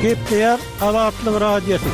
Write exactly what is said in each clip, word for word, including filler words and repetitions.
Gepleyer Azatlyk radiosu.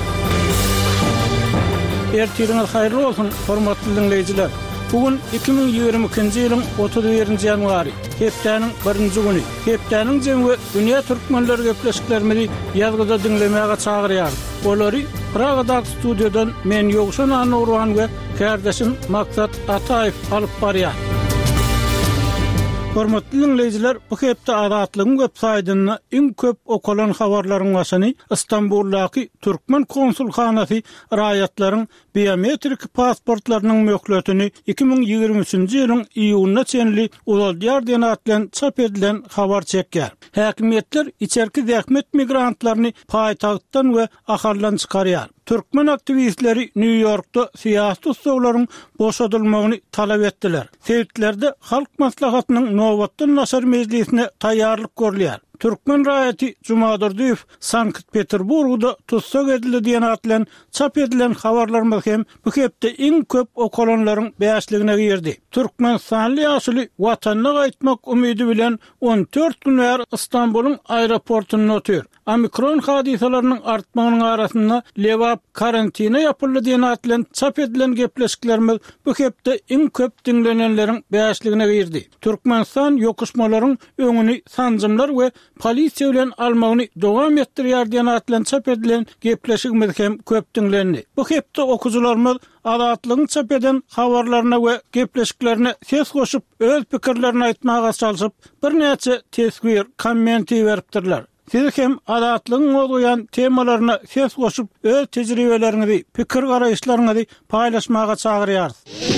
Ertiriniz hayırlı olsun, hormatly dinleyijiler. Bugün iki bin ýygrimi ikinji ýylyň otuz birinji ýanwary, hepdeniň birinji güni. Hepdeniň jemgy dünýä türkmenleri gepleşiklerimizi ýazgyda dinlemäge çagyrýar. Olary Pragada studiodan men Ýogşan Anurwan we kardeşim Maksat Ataýew alyp barýar. Hormatly dinleyijiler, bu hepde Azatlygyň websaýtyna iň köp okulan habarlaryň başyny Istanbuldaky Türkmen konsulhanasy raýatlaryň biometrik pasportlarynyň möhletini iki bin ýygrimi üçinji ýylyň iýulyna çenli Ulaldyar diýen atlan çap edilen habar çekýär. Häkimetler içerki zähmet migrantlaryny paýtagtdan we aharlan çykarýar. Türkmen aktivistleri New York'ta siýasy tutsaglaryň boşadylmagyny talap etdiler. Seýtlerde halk maslahatynyň nowatdan nasar mejlisine taýýarlyk görülýär. Türkmen raýaty Jumadyrdyýew Sankt-Peterburgda tutsak edildi diýen atlan çap edilen habarlar hem bu hepde iň köp okulanlaryň beýasligine girdi. Türkmenistanly ýaşly watanyna gaýtmak umydy bilen on dört gün ýar Istanbulyň aeroportuna ötür. Omikron hadisalarynyň artmagynyň arasynda lewap karantina ýapyldy diýen atlan çap edilen gepleşiklerimiz bu hepde iň köp dinlenenleriň beýasligine girdi. Türkmenistan ýokuşmalaryň öňüni sanjymlar we polisiýa bilen almagyny dowam etdirýär diýen atlan çap edilen gepleşigimiz hem köp dinlendi. Bu hepde okujularymyz Azatlygyň çap eden habarlaryna we gepleşiklerine ses goşup öz pikirlerini aýtmaga çalyşyp bir näçe tesbir, kommenti beripdirler. Siz hem Azatlygyň bolýan temalaryna ses goşup öz tejribeleriňizi, pikir garaýşlaryňyzy paýlaşmaga çagyrýar.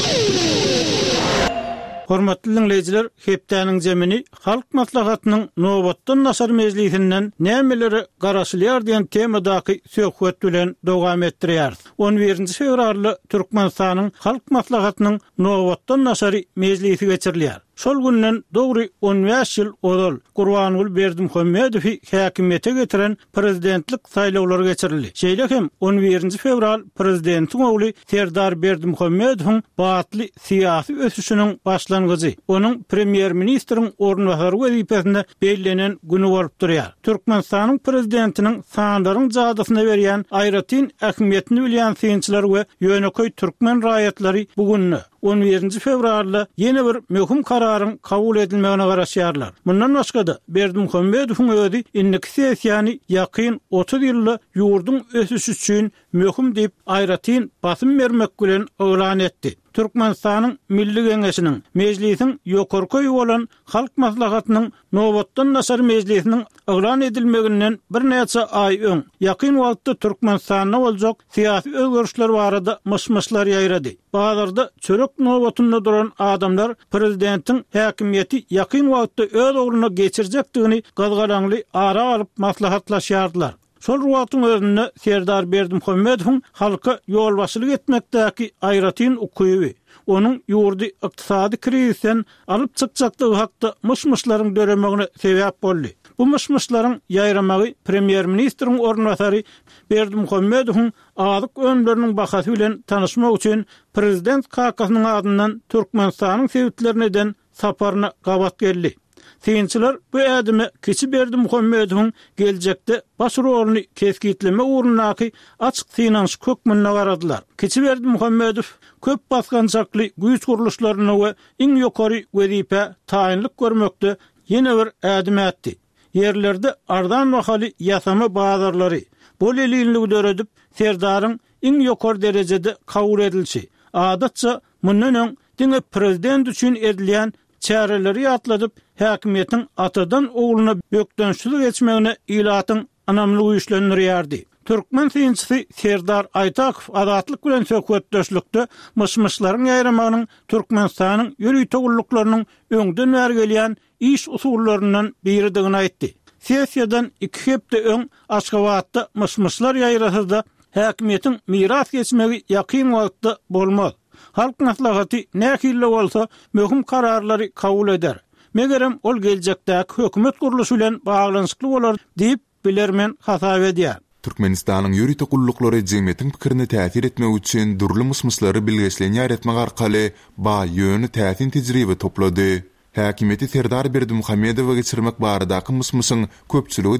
Hormatly dinleyijiler, hepdeniň jemini halk maslahatynyň nowatdan nasar mejlisinden nämeleri garaşylýar diýen temadaky söhbet bilen dowam etdirýär. on birinji fevralda Türkmenistanyň halk maslahatynyň nowatdan nasary mejlisi geçirilýär. Şol günden dogry on beş ýyl odal Gurbanuly Berdimuhammedowy häkimete getiren prezidentlik saýlawlary geçirildi. Şeýle hem on birinji fevral prezidentiň ogly Serdar Berdimuhammedowyň batly syýasy ösüşiniň başlangyjy, onuň premier ministriň ornwasary wezipesinde bellänen güni bolup durýar. Türkmenistanyň prezidentiniň sandaryň jadysyna berýän aýratyn ähmiýetini bilýän synçylar we ýöneköy türkmen raýatlary bu günni on birinji fevralda ýene bir möhüm kararyň kabul edilmegine garaşýarlar. Mundan başga da Berdimuhammedowyň özi indiki sessiýany ýakyn otuz ýylly ýurdun ösüşi üçin möhüm diýip aýratyn basym bermek bilen öwran etdi. Türkmenistanyň Milli Geňeşiniň mejlisiň ýokarky bolan halk maslahatynyň nowatdan nasar mejlisiniň öwran edilmeginden bir näçe aý öň ýakyn wagtda Türkmenistanda boljak syýasy özgörüşler barada myşmyşlar ýaýrady. Bazarda çörek nowatynda duran adamlar prezidentiň häkimiýeti ýakyn wagtda öz ogluny geçirjekdigini gazgalaňly ara alyp maslahatlaşýardylar. Şol ruwatyň özünde Serdar Berdimuhammedowyň halka ýolbaşçylyk etmekdäki aýratyn ukyby, onuň ýurdy ykdysady krizisten alyp çykjakdygy hakda myşmyşlaryň döremegine sebäp boldy. Bu myşmyşlaryň ýaýramagy premier ministriň ornwasary Berdimuhammedowyň azyk önleriniň bahasy bilen tanışmak üçin prezident kakasynyň adyndan Türkmenistanyň sebitlerininden saparyna gabat geldi. Synçylar bu ädime keçi Berdimuhammedowyň geljekde baş roluny keskitleme uğrunaky açyk synanyş kökmünde garadylar. Keçi Berdimuhammedow köp basgançakly güýç guruluşlaryna we iň ýokary wezipe taýinlik görmekde ýene bir ädime etdi. Yerlerde ardan bahaly ýasama bazarlary bol elinligi döredip Serdaryň iň ýokary derejede kabul edilşi. Adatça mundan öň diňe prezident üçin edilýän çäreleri atladyp häkimiýetiň atadan ogluna bökdönşilik etmegine ilatyň anamlygy güýçlendirýärdi. Türkmen synçysy Serdar Aytakow Azatlyk bilen söhbetdeşlikde myşmyşlaryň ýaýramagynyň Türkmenistanyň ýürüý togullarynyň öňden bäri gelýän iş usulllaryndan biridigini aýtdy. Sessiýadan iki hepde öň Aşgabatda myşmyşlar ýaýrasynda häkimiýetiň miras geçmegi ýakyn wagtda bolmaz. Halk maslahaty nähille bolsa möhüm kararlary kabul eder. Megerem ol geljekdäki hökümet guruluşy bilen baglanyşykly bolar diýip bilermen hasap edýär. Türkmenistanyň ýürüý togullaryny jemgyýetiň pikirini täsir etmek üçin durly myşmyşlary bilgeçlerini ýaratmak arkaly ba ýöne täsin tejribe toplady. Häkimiýeti Serdar Berdimuhammedowy geçirmek baradaky myşmyşyň köpçüligi